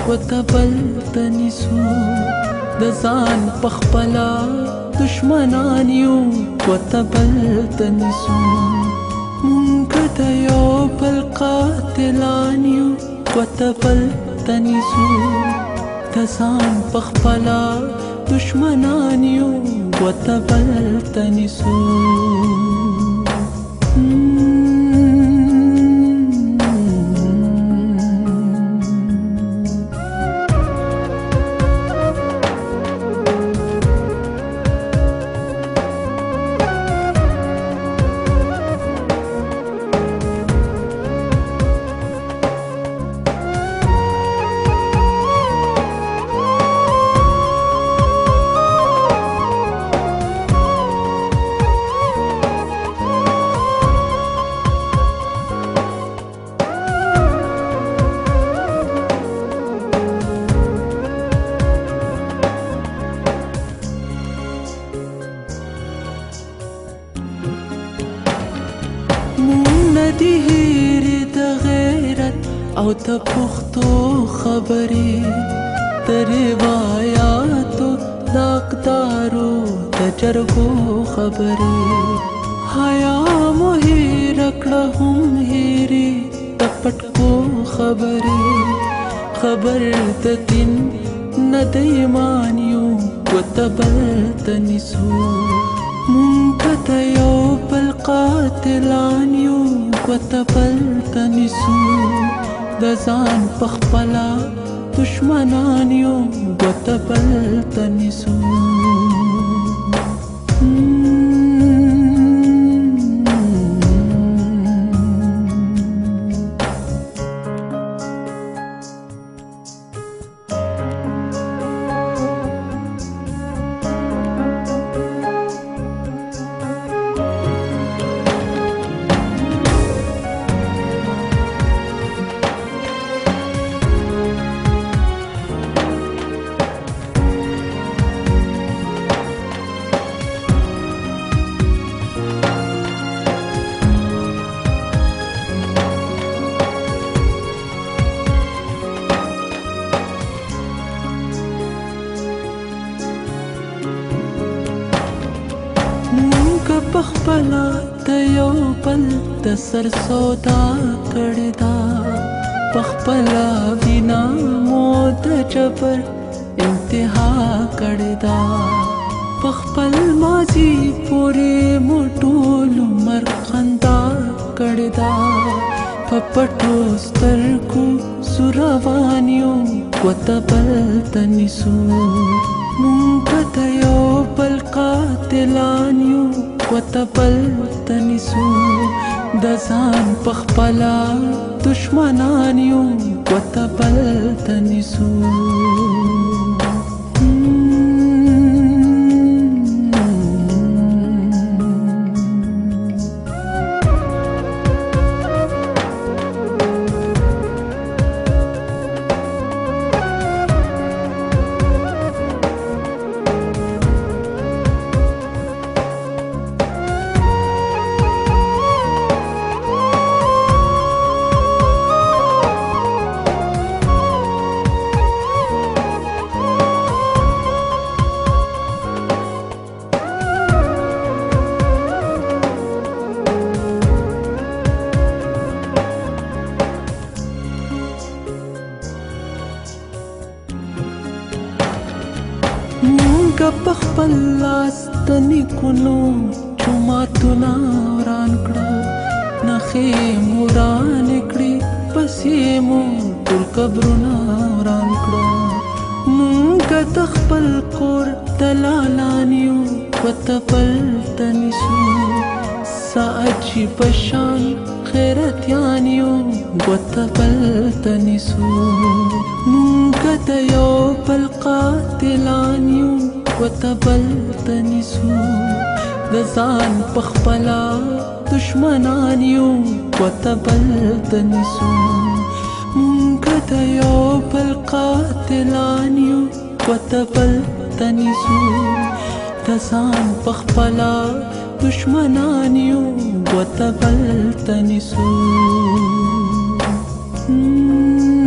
وتبل تنسو د ځان پخپلا دشمنان یو وتبل تنسو مونږ د یو بل قاتلان یو وتبل تنسو د ځان پخپلا دشمنان یو وتبل تنسو ندی هیرې د غیرت او د پښتو خبرې د روایاتو د اقدارو د جرګو خبرې حیا مو هېره کړه هم هېرې د پټکو خبرې خبر د دین نه د ایمان یو وتبل تنسو مونږ د یو بل قاتلان یو وتبل تنسو د ځان پخپلا دشمنان یو وتبل تنسو پخپلا د یو بل د سر سودا کړې ده پخپلا وینا مو د جبر انتها کړې ده پخپل ماضي پورې مو ټول عمر خندا کړې ده په پټو سترګو سور روان یو وتبل تنسو مونږ د یو بل قاتلان یو وتبل تنسو د ځان پخپلا دشمنان یو وتبل تنسو مونږ پخپل لاس د نیکونو جوماتونه وران کړه نښې مو ورانې کړې پسې مو ټول قبرونه وران کړه مونږ د خپل کور دلالان یو وتبل تنسو سا عجیب شان خیرتیان یو وتبل تنسو مونږ د یو بل قاتلان یو وتبل تنسو د ځان پخپلا دشمنان یو وتبل تنسو مونږ د یو بل قاتلان یو وتبل تنسو د ځان پخپلا دشمنان یو وتبل تنسو